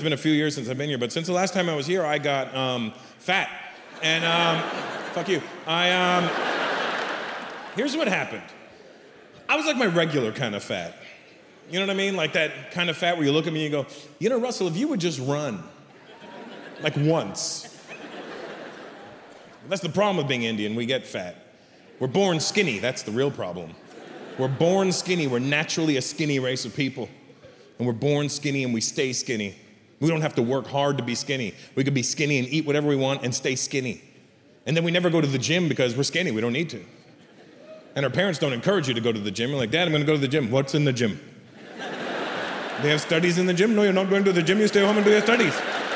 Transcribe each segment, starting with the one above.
It's been a few years since I've been here, but since the last time I was here, I got fat. And fuck you. Here's what happened. I was like my regular kind of fat. You know what I mean? Like that kind of fat where you look at me and you go, you know, Russell, if you would just run, like once. That's the problem with being Indian, we get fat. We're born skinny, that's the real problem. We're born skinny, we're naturally a skinny race of people. And we're born skinny and we stay skinny. We don't have to work hard to be skinny. We could be skinny and eat whatever we want and stay skinny. And then we never go to the gym because we're skinny, we don't need to. And our parents don't encourage you to go to the gym. You're like, Dad, I'm gonna go to the gym. What's in the gym? They have studies in the gym? No, you're not going to the gym, you stay home and do your studies.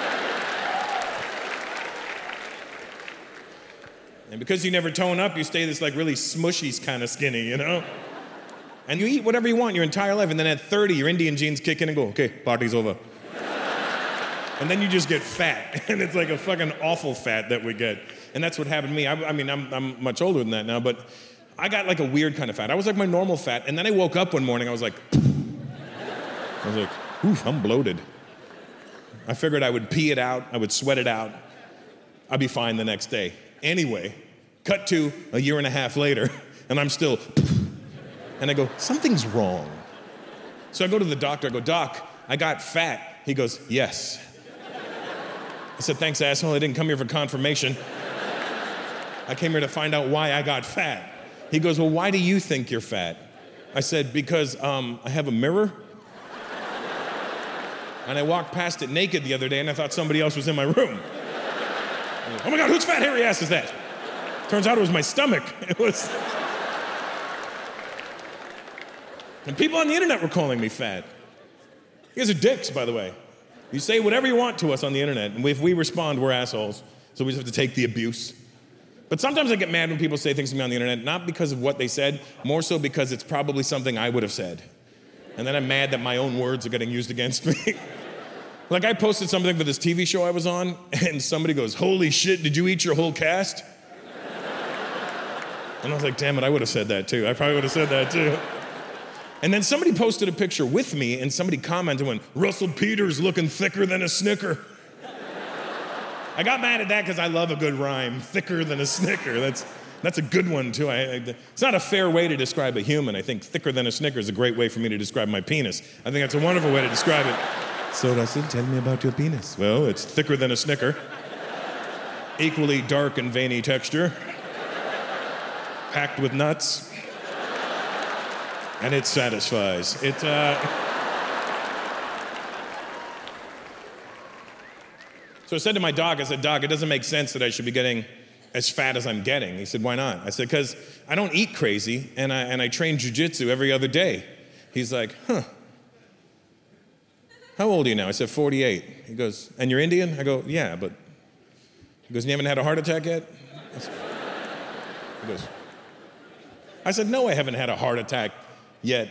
And because you never tone up, you stay this like really smushy kind of skinny, you know? And you eat whatever you want your entire life, and then at 30, your Indian genes kick in and go, okay, party's over. And then you just get fat, and it's like a fucking awful fat that we get. And that's what happened to me. I mean, I'm much older than that now, but I got like a weird kind of fat. I was like my normal fat, and then I woke up one morning, I was like, oof, I'm bloated. I figured I would pee it out, I would sweat it out, I'd be fine the next day. Anyway, cut to a year and a half later, and I'm still, and I go, something's wrong. So I go to the doctor, I go, Doc, I got fat. He goes, yes. I said, thanks, asshole, I didn't come here for confirmation. I came here to find out why I got fat. He goes, well, why do you think you're fat? I said, because I have a mirror. And I walked past it naked the other day and I thought somebody else was in my room. Oh my God, whose fat hairy ass is that? Turns out it was my stomach. It was. And people on the internet were calling me fat. You guys are dicks, by the way. You say whatever you want to us on the internet, and if we respond, we're assholes. So we just have to take the abuse. But sometimes I get mad when people say things to me on the internet, not because of what they said, more so because it's probably something I would have said. And then I'm mad that my own words are getting used against me. Like I posted something for this TV show I was on, and somebody goes, holy shit, did you eat your whole cast? And I was like, damn it, I would have said that too. I probably would have said that too. And then somebody posted a picture with me, and somebody commented, went, Russell Peters looking thicker than a Snicker. I got mad at that because I love a good rhyme, thicker than a Snicker. That's a good one too. It's not a fair way to describe a human. I think thicker than a Snicker is a great way for me to describe my penis. I think that's a wonderful way to describe it. So Russell, tell me about your penis. Well, it's thicker than a Snicker. Equally dark and veiny texture. Packed with nuts. And it satisfies. So I said to my doc, I said, Doc, it doesn't make sense that I should be getting as fat as I'm getting. He said, why not? I said, because I don't eat crazy, and I train jujitsu every other day. He's like, huh. How old are you now? I said, 48. He goes, and you're Indian? I go, yeah, but... He goes, you haven't had a heart attack yet? He goes, I said, no, I haven't had a heart attack yet.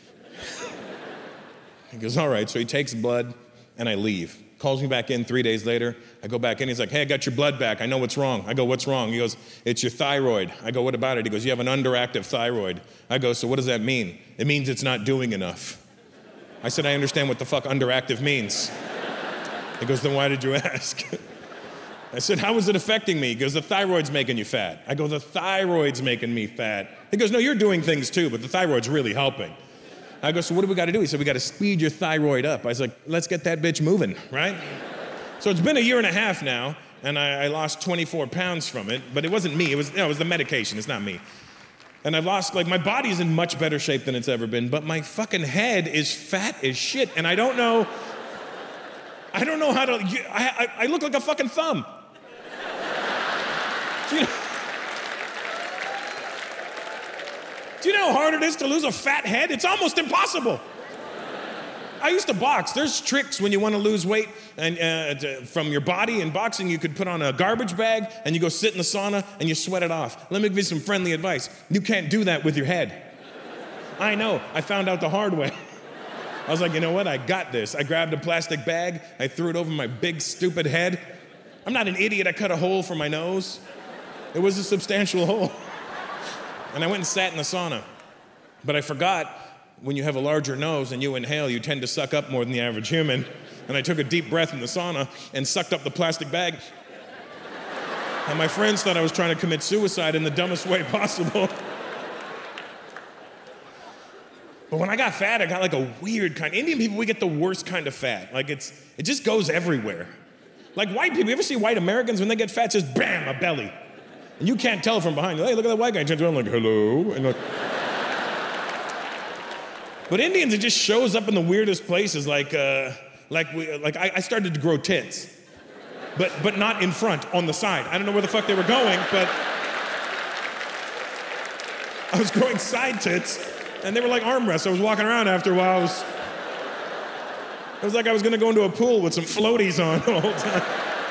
He goes, all right, so he takes blood, and I leave. Calls me back in 3 days later. I go back in, he's like, hey, I got your blood back. I know what's wrong. I go, what's wrong? He goes, it's your thyroid. I go, what about it? He goes, you have an underactive thyroid. I go, so what does that mean? It means it's not doing enough. I said, I understand what the fuck underactive means. He goes, then why did you ask? I said, how is it affecting me? He goes, the thyroid's making you fat. I go, the thyroid's making me fat. He goes, no, you're doing things too, but the thyroid's really helping. I go, so what do we got to do? He said, we got to speed your thyroid up. I was like, let's get that bitch moving, right? So it's been a year and a half now, and I lost 24 pounds from it, but it wasn't me. It was the medication. It's not me. And I've lost, like, my body's in much better shape than it's ever been, but my fucking head is fat as shit, and I don't know how to, I look like a fucking thumb. Do you know how hard it is to lose a fat head? It's almost impossible. I used to box. There's tricks when you want to lose weight and from your body. In boxing, you could put on a garbage bag and you go sit in the sauna and you sweat it off. Let me give you some friendly advice. You can't do that with your head. I know. I found out the hard way. I was like, you know what? I got this. I grabbed a plastic bag. I threw it over my big, stupid head. I'm not an idiot. I cut a hole for my nose. It was a substantial hole. And I went and sat in the sauna. But I forgot, when you have a larger nose and you inhale, you tend to suck up more than the average human. And I took a deep breath in the sauna and sucked up the plastic bag. And my friends thought I was trying to commit suicide in the dumbest way possible. But when I got fat, I got like a weird kind. Indian people, we get the worst kind of fat. Like it just goes everywhere. Like white people, you ever see white Americans when they get fat, just bam, a belly. And you can't tell from behind. Hey, look at that white guy. He turns around like, hello. And like, but Indians, it just shows up in the weirdest places. I started to grow tits, but not in front, on the side. I don't know where the fuck they were going, but I was growing side tits. And they were like armrests. I was walking around after a while. It was like I was gonna go into a pool with some floaties on the whole time.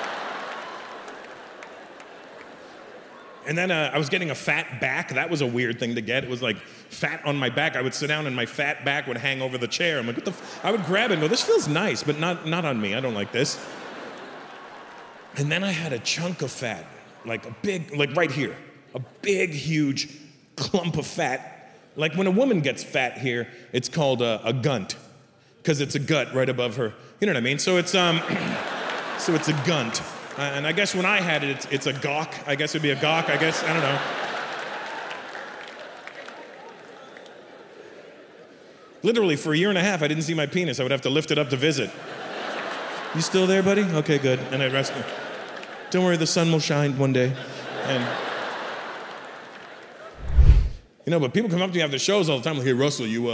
And then I was getting a fat back. That was a weird thing to get. It was like fat on my back. I would sit down and my fat back would hang over the chair. I'm like, what the I would grab it and go, this feels nice, but not on me. I don't like this. And then I had a chunk of fat, like a big, like right here, a big, huge clump of fat. Like when a woman gets fat here, it's called a gunt, because it's a gut right above her. You know what I mean? So it's a gunt. And I guess when I had it, it's a gawk. I guess it'd be a gawk. I guess, I don't know. Literally for a year and a half, I didn't see my penis. I would have to lift it up to visit. You still there, buddy? Okay, good. And I'd rest. Don't worry, the sun will shine one day. And you know, but people come up to me after shows all the time, like, hey, Russell, you,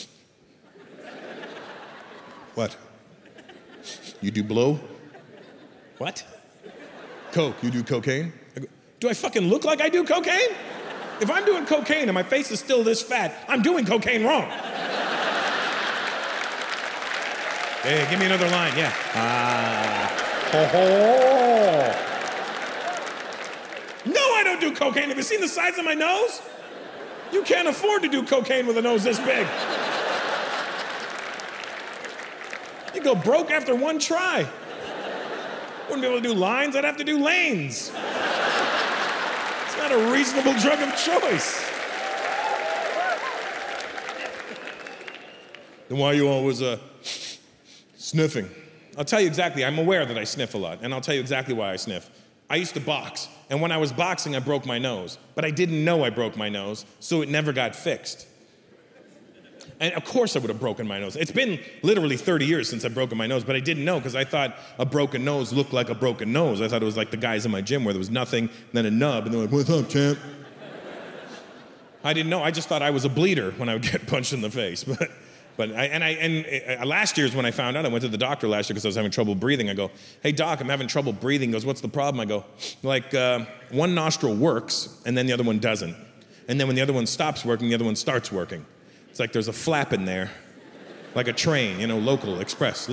what? You do blow? What? Coke, you do cocaine? I go, do I fucking look like I do cocaine? If I'm doing cocaine and my face is still this fat, I'm doing cocaine wrong. Hey, give me another line, yeah. Ho ho. No, I don't do cocaine. Have you seen the size of my nose? You can't afford to do cocaine with a nose this big. You go broke after one try. Wouldn't be able to do lines, I'd have to do lanes. It's not a reasonable drug of choice. Then why are you always sniffing? I'll tell you exactly, I'm aware that I sniff a lot, and I'll tell you exactly why I sniff. I used to box, and when I was boxing, I broke my nose. But I didn't know I broke my nose, so it never got fixed. And of course I would have broken my nose. It's been literally 30 years since I've broken my nose, but I didn't know because I thought a broken nose looked like a broken nose. I thought it was like the guys in my gym where there was nothing, then a nub, and they're like, what's up, champ? I didn't know, I just thought I was a bleeder when I would get punched in the face. Last year's when I found out, I went to the doctor last year because I was having trouble breathing. I go, hey doc, I'm having trouble breathing. He goes, what's the problem? I go, one nostril works and then the other one doesn't. And then when the other one stops working, the other one starts working. It's like there's a flap in there, like a train, you know, local, express.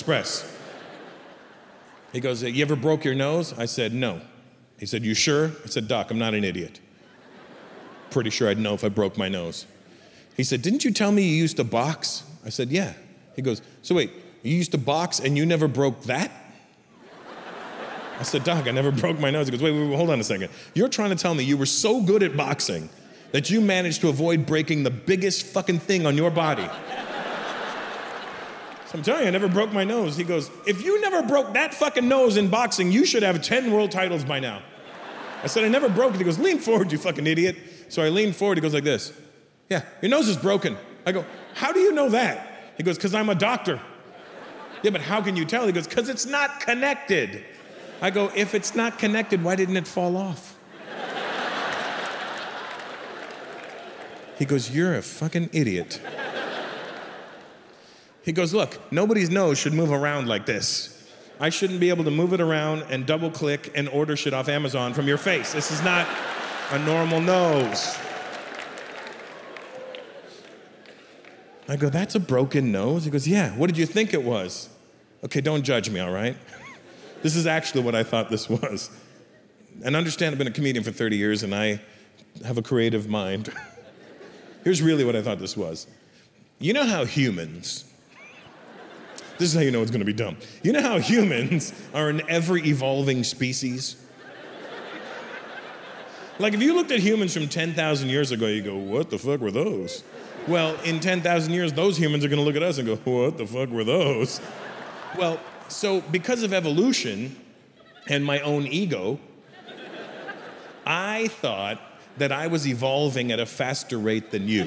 He goes, you ever broke your nose? I said, no. He said, you sure? I said, doc, I'm not an idiot. Pretty sure I'd know if I broke my nose. He said, didn't you tell me you used to box? I said, yeah. He goes, so wait, you used to box and you never broke that? I said, doc, I never broke my nose. He goes, wait, hold on a second. You're trying to tell me you were so good at boxing that you managed to avoid breaking the biggest fucking thing on your body. So I'm telling you, I never broke my nose. He goes, if you never broke that fucking nose in boxing, you should have 10 world titles by now. I said, I never broke it. He goes, lean forward, you fucking idiot. So I leaned forward, he goes like this. Yeah, your nose is broken. I go, how do you know that? He goes, because I'm a doctor. Yeah, but how can you tell? He goes, because it's not connected. I go, if it's not connected, why didn't it fall off? He goes, you're a fucking idiot. He goes, look, nobody's nose should move around like this. I shouldn't be able to move it around and double click and order shit off Amazon from your face. This is not a normal nose. I go, that's a broken nose? He goes, yeah, what did you think it was? Okay, don't judge me, all right? This is actually what I thought this was. And understand I've been a comedian for 30 years and I have a creative mind. Here's really what I thought this was. You know how humans, this is how you know it's gonna be dumb. You know how humans are an ever-evolving species? Like if you looked at humans from 10,000 years ago, you go, what the fuck were those? Well, in 10,000 years, those humans are gonna look at us and go, what the fuck were those? Well, so because of evolution and my own ego, I thought that I was evolving at a faster rate than you.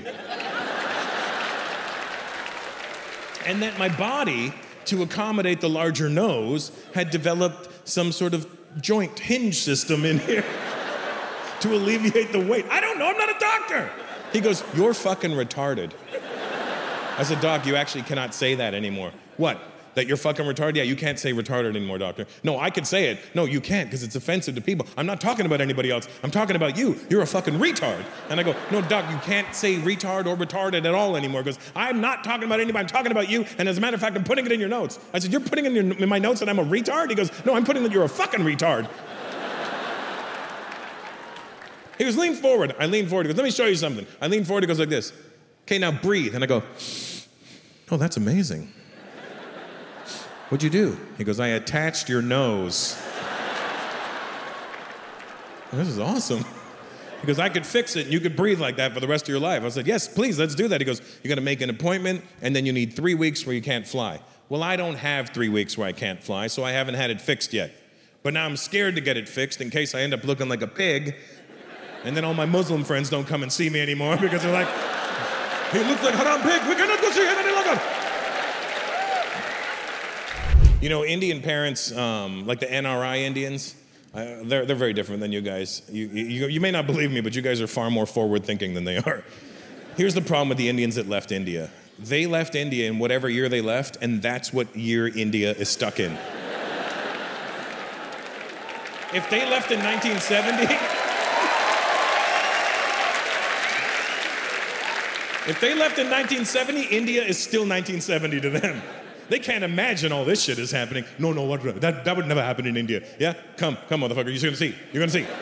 And that my body, to accommodate the larger nose, had developed some sort of joint hinge system in here to alleviate the weight. I don't know, I'm not a doctor. He goes, "You're fucking retarded." I said, "Doc, you actually cannot say that anymore." "What? That you're fucking retarded?" "Yeah, you can't say retarded anymore, doctor." "No, I could say it." "No, you can't, because it's offensive to people." "I'm not talking about anybody else. I'm talking about you. You're a fucking retard." And I go, "No, doc, you can't say retard or retarded at all anymore." He goes, "I'm not talking about anybody. I'm talking about you. And as a matter of fact, I'm putting it in your notes." I said, "You're putting in my notes that I'm a retard?" He goes, "No, I'm putting that you're a fucking retard." He goes, "Lean forward." I lean forward. He goes, "Let me show you something." I lean forward. He goes like this. "Okay, now breathe." And I go, "Oh, that's amazing. What'd you do?" He goes, "I attached your nose." "This is awesome." He goes, "I could fix it and you could breathe like that for the rest of your life." I said, "Yes, please, let's do that." He goes, "You gotta make an appointment and then you need 3 weeks where you can't fly." Well, I don't have 3 weeks where I can't fly, so I haven't had it fixed yet. But now I'm scared to get it fixed in case I end up looking like a pig, and then all my Muslim friends don't come and see me anymore because they're like, "He looks like Haram pig, we cannot go see him any longer." You know, Indian parents, like the NRI Indians, they're very different than you guys. You may not believe me, but you guys are far more forward-thinking than they are. Here's the problem with the Indians that left India. They left India in whatever year they left, and that's what year India is stuck in. If they left in 1970... If they left in 1970, India is still 1970 to them. They can't imagine all this shit is happening. No, what? That would never happen in India. Yeah? Come, motherfucker, you're gonna see. You're gonna see.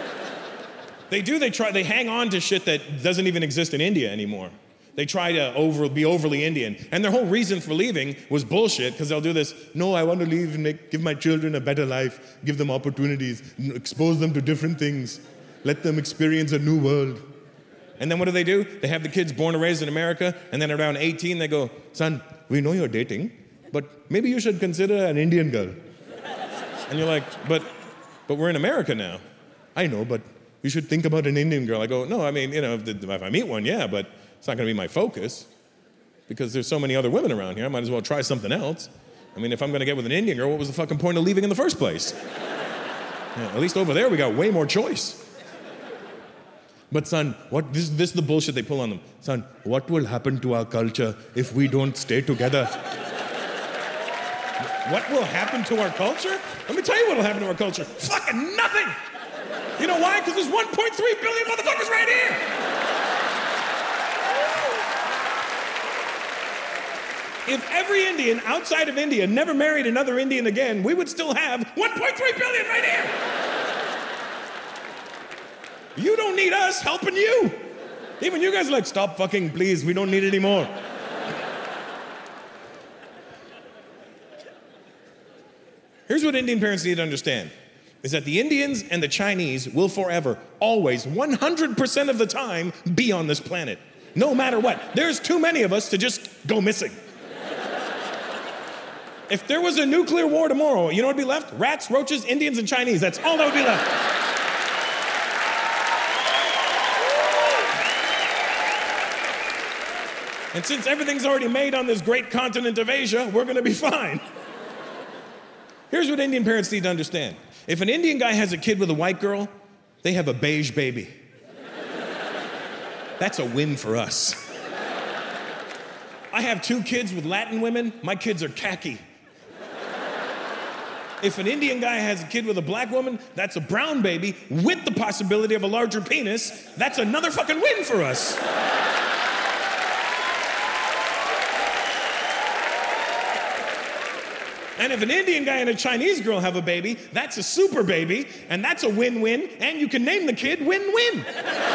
They hang on to shit that doesn't even exist in India anymore. They try to be overly Indian. And their whole reason for leaving was bullshit, because they'll do this, "No, I want to leave and give my children a better life, give them opportunities, expose them to different things, let them experience a new world." And then what do? They have the kids born and raised in America, and then around 18, they go, "Son, we know you're dating, but maybe you should consider an Indian girl." And you're like, but we're in America now." "I know, but you should think about an Indian girl." I go, "No, I mean, if I meet one, yeah, but it's not gonna be my focus, because there's so many other women around here, I might as well try something else. I mean, if I'm gonna get with an Indian girl, what was the fucking point of leaving in the first place?" Yeah, at least over there, we got way more choice. "But son, this is the bullshit they pull on them. Son, what will happen to our culture if we don't stay together?" What will happen to our culture? Let me tell you what will happen to our culture. Fucking nothing! You know why? Because there's 1.3 billion motherfuckers right here! If every Indian outside of India never married another Indian again, we would still have 1.3 billion right here! You don't need us helping you. Even you guys are like, "Stop fucking, please, we don't need it anymore." Here's what Indian parents need to understand, is that the Indians and the Chinese will forever, always, 100% of the time, be on this planet. No matter what. There's too many of us to just go missing. If there was a nuclear war tomorrow, you know what would be left? Rats, roaches, Indians, and Chinese. That's all that would be left. And since everything's already made on this great continent of Asia, we're gonna be fine. Here's what Indian parents need to understand. If an Indian guy has a kid with a white girl, they have a beige baby. That's a win for us. I have 2 kids with Latin women, my kids are khaki. If an Indian guy has a kid with a black woman, that's a brown baby with the possibility of a larger penis. That's another fucking win for us. And if an Indian guy and a Chinese girl have a baby, that's a super baby, and that's a win-win, and you can name the kid Win-Win.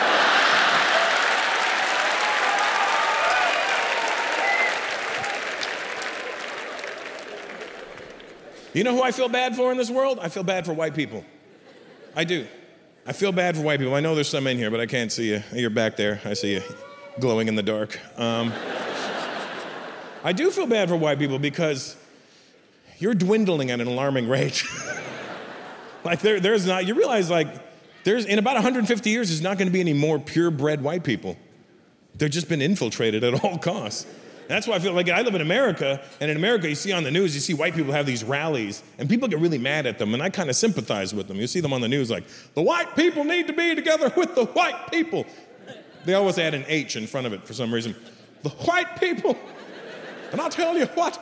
You know who I feel bad for in this world? I feel bad for white people. I do. I feel bad for white people. I know there's some in here, but I can't see you. You're back there. I see you glowing in the dark. I do feel bad for white people because you're dwindling at an alarming rate. Like there's not, you realize like, in about 150 years, there's not gonna be any more purebred white people. They've just been infiltrated at all costs. That's why I feel like I live in America, and in America, you see on the news, you see white people have these rallies, and people get really mad at them, and I kind of sympathize with them. You see them on the news like, the white people need to be together with the white people. They always add an H in front of it for some reason. The white people. And I'll tell you what.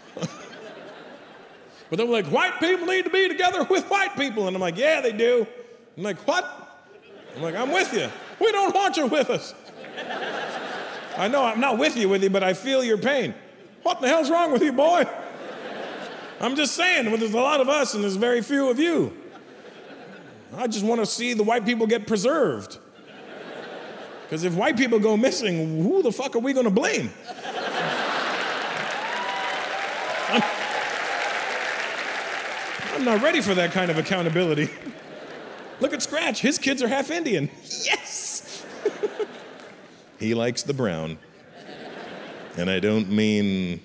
But they're like, white people need to be together with white people. And I'm like, yeah, they do. I'm like, what? I'm like, I'm with you. We don't want you with us. I know I'm not with you, but I feel your pain. What the hell's wrong with you, boy? I'm just saying, there's a lot of us and there's very few of you. I just want to see the white people get preserved. Because if white people go missing, who the fuck are we going to blame? I'm not ready for that kind of accountability. Look at Scratch, his kids are half Indian. Yes! He likes the brown. And I don't mean...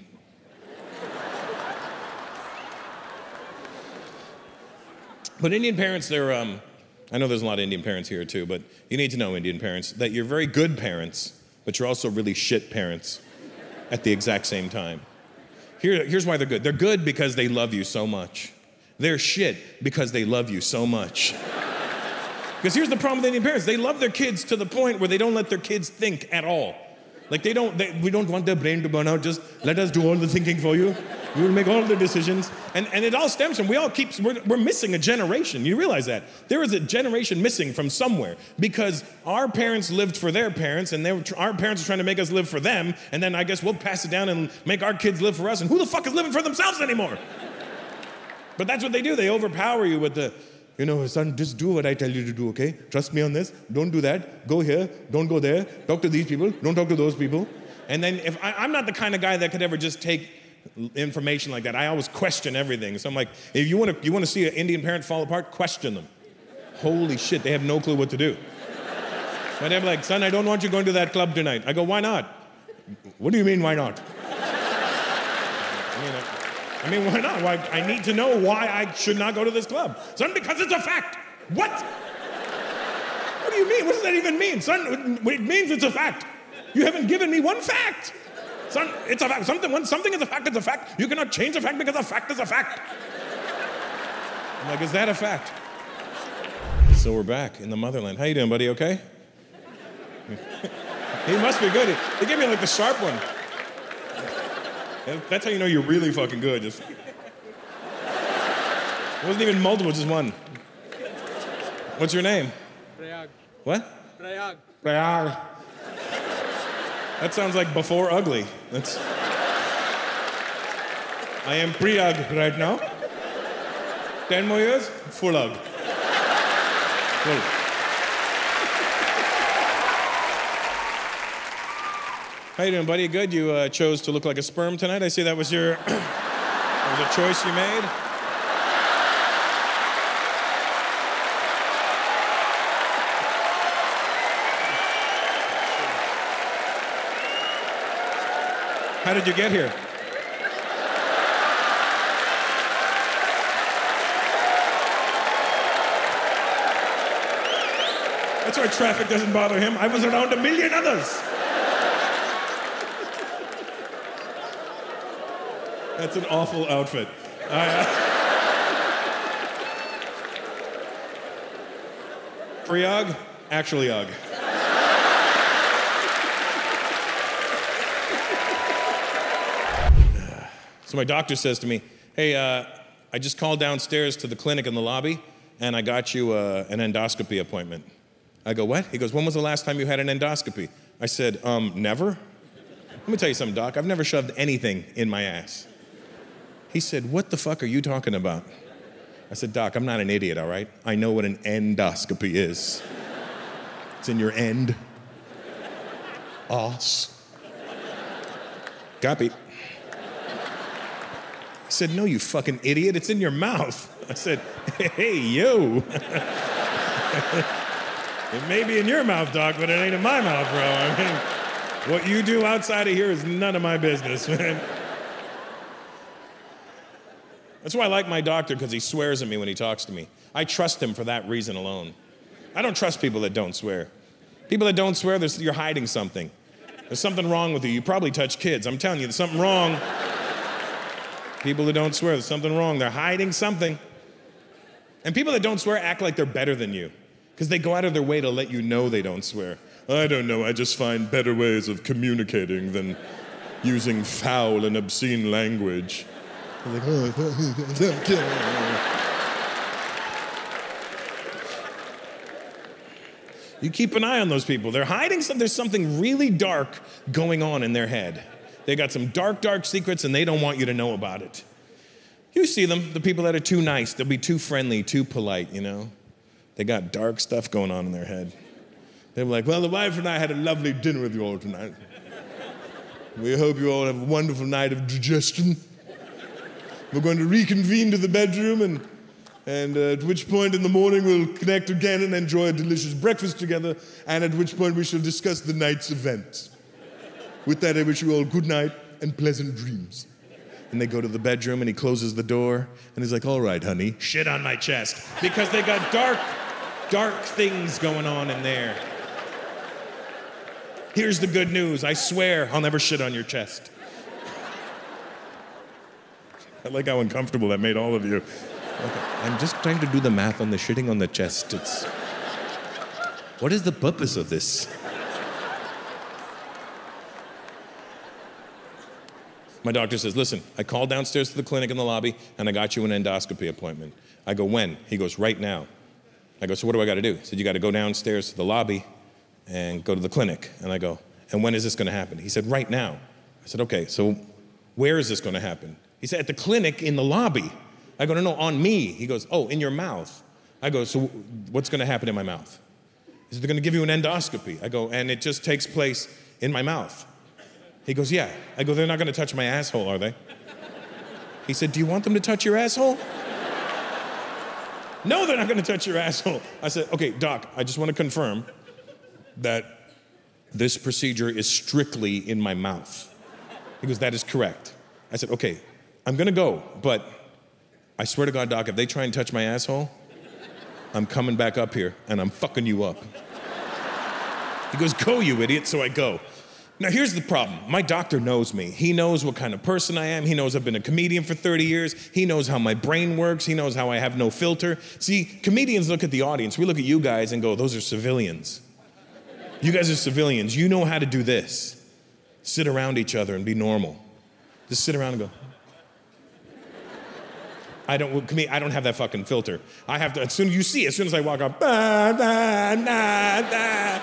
But Indian parents, they're, I know there's a lot of Indian parents here too, but you need to know, Indian parents, that you're very good parents, but you're also really shit parents at the exact same time. Here's why they're good. They're good because they love you so much. They're shit because they love you so much. Because here's the problem with Indian parents. They love their kids to the point where they don't let their kids think at all. Like we don't want their brain to burn out. Just let us do all the thinking for you. We will make all the decisions. And it all stems from, we're missing a generation. You realize that? There is a generation missing from somewhere because our parents lived for their parents and our parents are trying to make us live for them. And then I guess we'll pass it down and make our kids live for us. And who the fuck is living for themselves anymore? But that's what they do. They overpower you with the, son, just do what I tell you to do, okay? Trust me on this. Don't do that. Go here. Don't go there. Talk to these people. Don't talk to those people. And then I'm not the kind of guy that could ever just take information like that. I always question everything. So I'm like, if you want to see an Indian parent fall apart, question them. Holy shit, they have no clue what to do. But they're like, son, I don't want you going to that club tonight. I go, why not? What do you mean, why not? I mean, why not? Why? I need to know why I should not go to this club. Son, because it's a fact. What? What do you mean? What does that even mean? Son, it means it's a fact. You haven't given me one fact. Son, it's a fact. When something is a fact, it's a fact. You cannot change a fact because a fact is a fact. I'm like, is that a fact? So we're back in the motherland. How you doing, buddy? Okay? He must be good. He gave me like the sharp one. That's how you know you're really fucking good. It wasn't even multiple, just one. What's your name? Prayag. What? Prayag. Prayag. That sounds like before ugly. I am Prayag right now. 10 more years, full ug. Full. How you doing, buddy? Good. You chose to look like a sperm tonight. I see that was your that was a choice you made. How did you get here? That's why traffic doesn't bother him. I was around a million others. That's an awful outfit. Prayag, actually Ugg. So my doctor says to me, hey, I just called downstairs to the clinic in the lobby and I got you an endoscopy appointment. I go, what? He goes, when was the last time you had an endoscopy? I said, never. Let me tell you something, Doc. I've never shoved anything in my ass. He said, what the fuck are you talking about? I said, Doc, I'm not an idiot, all right? I know what an endoscopy is. It's in your end. Ass. Copy. He said, no, you fucking idiot. It's in your mouth. I said, hey, yo. It may be in your mouth, Doc, but it ain't in my mouth, bro. I mean, what you do outside of here is none of my business, man. That's why I like my doctor, because he swears at me when he talks to me. I trust him for that reason alone. I don't trust people that don't swear. People that don't swear, you're hiding something. There's something wrong with you. You probably touch kids. I'm telling you, there's something wrong. People that don't swear, there's something wrong. They're hiding something. And people that don't swear act like they're better than you, because they go out of their way to let you know they don't swear. I don't know, I just find better ways of communicating than using foul and obscene language. Like, you keep an eye on those people. They're hiding something. There's something really dark going on in their head. They got some dark, dark secrets, and they don't want you to know about it. You see them, the people that are too nice. They'll be too friendly, too polite, you know? They got dark stuff going on in their head. They're like, well, the wife and I had a lovely dinner with you all tonight. We hope you all have a wonderful night of digestion. We're going to reconvene to the bedroom, and at which point in the morning we'll connect again and enjoy a delicious breakfast together, and at which point we shall discuss the night's events. With that, I wish you all good night and pleasant dreams. And they go to the bedroom, and he closes the door, and he's like, all right, honey, shit on my chest. Because they got dark, dark things going on in there. Here's the good news. I swear I'll never shit on your chest. I like how uncomfortable that made all of you. Okay, I'm just trying to do the math on the shitting on the chest. What is the purpose of this? My doctor says, listen, I called downstairs to the clinic in the lobby, and I got you an endoscopy appointment. I go, when? He goes, right now. I go, so what do I got to do? He said, you got to go downstairs to the lobby and go to the clinic. And I go, and when is this going to happen? He said, right now. I said, okay, so where is this going to happen? He said, at the clinic in the lobby. I go, no, on me. He goes, oh, in your mouth. I go, so what's going to happen in my mouth? He said, they're going to give you an endoscopy. I go, and it just takes place in my mouth. He goes, yeah. I go, they're not going to touch my asshole, are they? He said, do you want them to touch your asshole? No, they're not going to touch your asshole. I said, okay, doc, I just want to confirm that this procedure is strictly in my mouth. He goes, that is correct. I said, okay, I'm going to go, but I swear to God, doc, if they try and touch my asshole, I'm coming back up here and I'm fucking you up. He goes, go, you idiot, so I go. Now, here's the problem. My doctor knows me. He knows what kind of person I am. He knows I've been a comedian for 30 years. He knows how my brain works. He knows how I have no filter. See, comedians look at the audience. We look at you guys and go, those are civilians. You guys are civilians. You know how to do this. Sit around each other and be normal. Just sit around and go. I don't have that fucking filter. I have to, as soon as I walk up, bah, bah, nah, nah.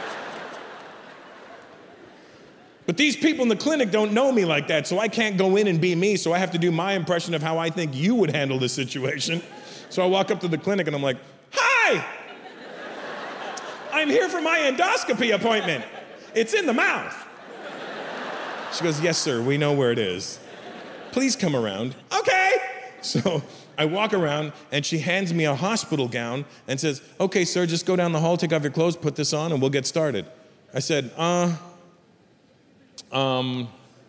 But these people in the clinic don't know me like that, so I can't go in and be me, so I have to do my impression of how I think you would handle this situation. So I walk up to the clinic and I'm like, hi! I'm here for my endoscopy appointment. It's in the mouth. She goes, yes, sir, we know where it is. Please come around. Okay. So I walk around and she hands me a hospital gown and says, okay, sir, just go down the hall, take off your clothes, put this on, and we'll get started. I said, I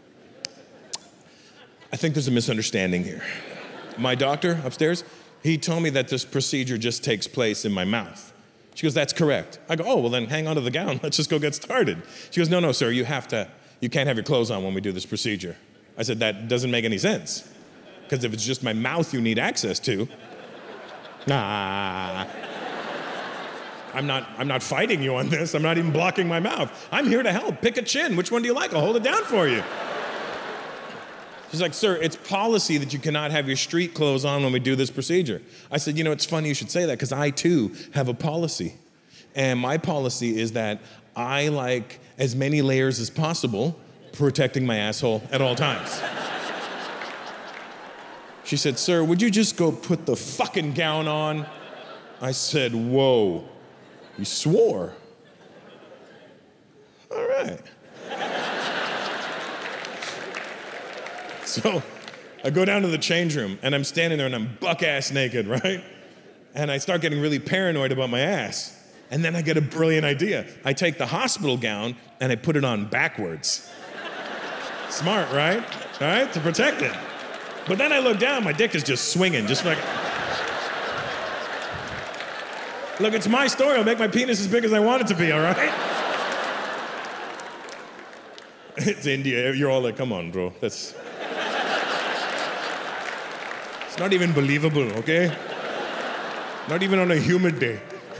think there's a misunderstanding here. My doctor upstairs, he told me that this procedure just takes place in my mouth. She goes, that's correct. I go, oh, well then hang on to the gown. Let's just go get started. She goes, no, sir, you can't have your clothes on when we do this procedure. I said, that doesn't make any sense. Because if it's just my mouth you need access to, I'm not fighting you on this. I'm not even blocking my mouth. I'm here to help. Pick a chin. Which one do you like? I'll hold it down for you. She's like, sir, it's policy that you cannot have your street clothes on when we do this procedure. I said, you know, it's funny you should say that because I too have a policy. And my policy is that I like as many layers as possible protecting my asshole at all times. She said, sir, would you just go put the fucking gown on? I said, whoa. You swore. All right. So I go down to the change room and I'm standing there and I'm buck-ass naked, right? And I start getting really paranoid about my ass. And then I get a brilliant idea. I take the hospital gown and I put it on backwards. Smart, right? All right, to protect it. But then I look down, my dick is just swinging, just like... Look, it's my story. I'll make my penis as big as I want it to be, all right? It's India. You're all like, come on, bro. That's... It's not even believable, okay? Not even on a humid day.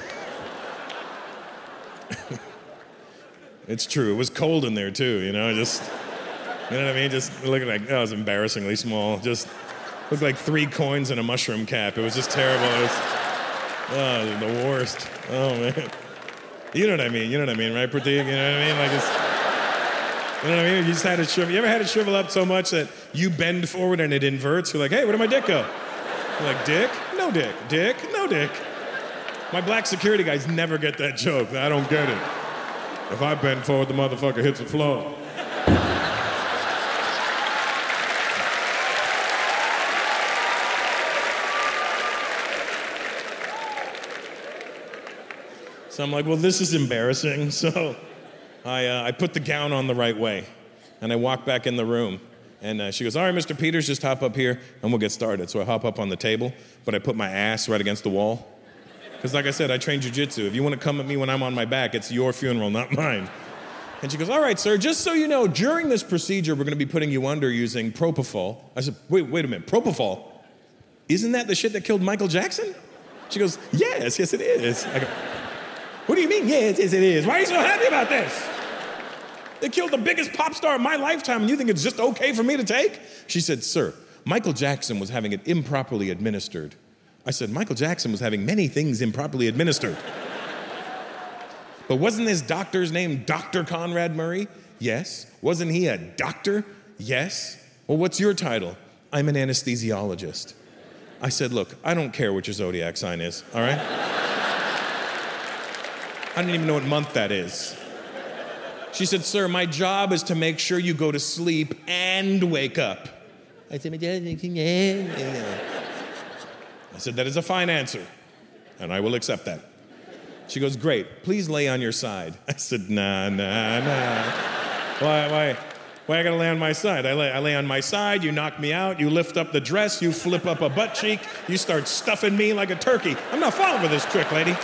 It's true. It was cold in there, too, you know? Just... You know what I mean? Just looking like, oh, it was embarrassingly small. Just looked like 3 coins and a mushroom cap. It was just terrible. It was, oh, the worst. Oh, man. You know what I mean? You know what I mean, right, Pratik? You know what I mean? Like, it's, you know what I mean? You just had it shrivel. You ever had it shrivel up so much that you bend forward and it inverts? You're like, hey, where did my dick go? You're like, dick? No dick. Dick? No dick. My black security guys never get that joke. I don't get it. If I bend forward, the motherfucker hits the floor. So I'm like, well, this is embarrassing. So I put the gown on the right way, and I walk back in the room. And she goes, all right, Mr. Peters, just hop up here, and we'll get started. So I hop up on the table, but I put my ass right against the wall. Because like I said, I train jujitsu. If you want to come at me when I'm on my back, it's your funeral, not mine. And she goes, all right, sir, just so you know, during this procedure, we're going to be putting you under using propofol. I said, wait a minute, propofol? Isn't that the shit that killed Michael Jackson? She goes, yes, it is. I go, what do you mean, yes, it is? Why are you so happy about this? They killed the biggest pop star of my lifetime, and you think it's just okay for me to take? She said, sir, Michael Jackson was having it improperly administered. I said, Michael Jackson was having many things improperly administered. But wasn't this doctor's name Dr. Conrad Murray? Yes. Wasn't he a doctor? Yes. Well, what's your title? I'm an anesthesiologist. I said, look, I don't care what your zodiac sign is, all right? I don't even know what month that is. She said, sir, my job is to make sure you go to sleep and wake up. I said, that is a fine answer, and I will accept that. She goes, great, please lay on your side. I said, nah. Why I gotta lay on my side? I lay on my side, you knock me out, you lift up the dress, you flip up a butt cheek, you start stuffing me like a turkey. I'm not falling for this trick, lady.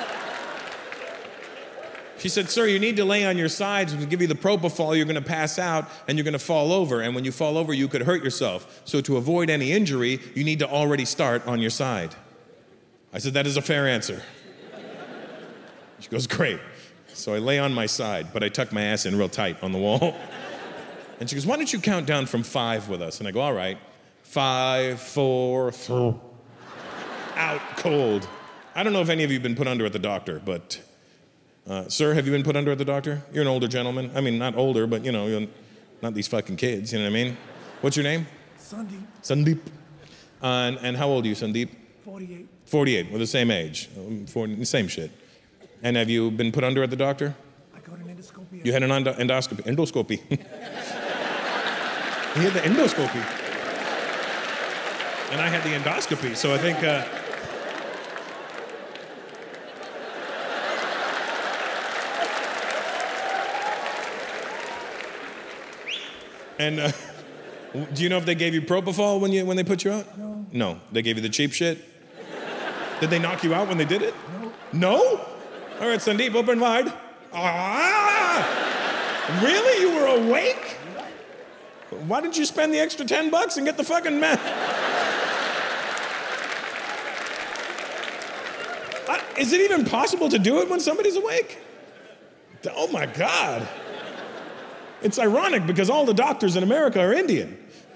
She said, sir, you need to lay on your sides. We'll give you the propofol, you're gonna pass out, and you're gonna fall over. And when you fall over, you could hurt yourself. So to avoid any injury, you need to already start on your side. I said, that is a fair answer. She goes, great. So I lay on my side, but I tuck my ass in real tight on the wall. And she goes, why don't you count down from 5 with us? And I go, all right. 5, 4, 3. Out cold. I don't know if any of you have been put under at the doctor, but... sir, have you been put under at the doctor? You're an older gentleman. I mean, not older, but, you know, you're not these fucking kids, you know what I mean? What's your name? Sandeep. Sandeep. And how old are you, Sandeep? 48. 48. We're the same age. Same shit. And have you been put under at the doctor? I got an endoscopy. You had an endoscopy. Endoscopy. He had the endoscopy. And I had the endoscopy, so I think... And do you know if they gave you propofol when they put you out? No. No. They gave you the cheap shit? Did they knock you out when they did it? No. No? All right, Sandeep, open wide. Ah! Really? You were awake? Why didn't you spend the extra $10 and get the fucking man? Is it even possible to do it when somebody's awake? Oh my God. It's ironic because all the doctors in America are Indian.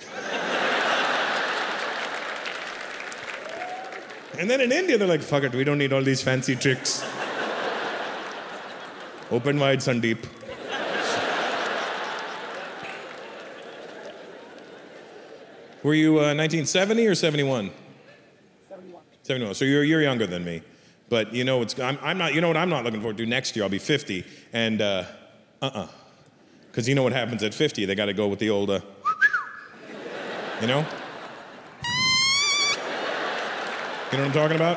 And then in India, they're like, fuck it, we don't need all these fancy tricks. Open wide, Sandeep. Were you 1970 or 71? 71. 71. So you're younger than me. But you know, I'm not, you know what I'm not looking forward to? Next year, I'll be 50. And, because you know what happens at 50, they got to go with the old, you know? You know what I'm talking about?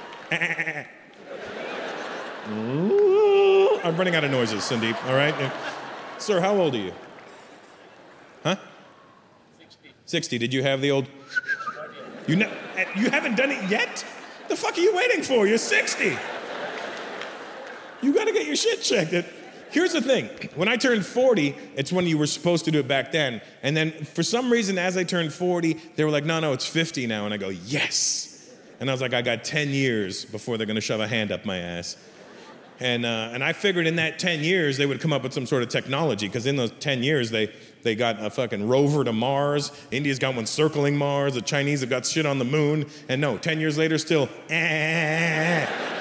I'm running out of noises, Sandeep, all right? Sir, how old are you? Huh? 60. 60, did you have the old... You haven't done it yet? The fuck are you waiting for? You're 60. You gotta get your shit checked. Here's the thing. When I turned 40, it's when you were supposed to do it back then. And then for some reason, as I turned 40, they were like, no, it's 50 now. And I go, yes. And I was like, I got 10 years before they're gonna shove a hand up my ass. And I figured in that 10 years, they would come up with some sort of technology, because in those 10 years, they got a fucking rover to Mars, India's got one circling Mars, the Chinese have got shit on the moon, and no, 10 years later, still,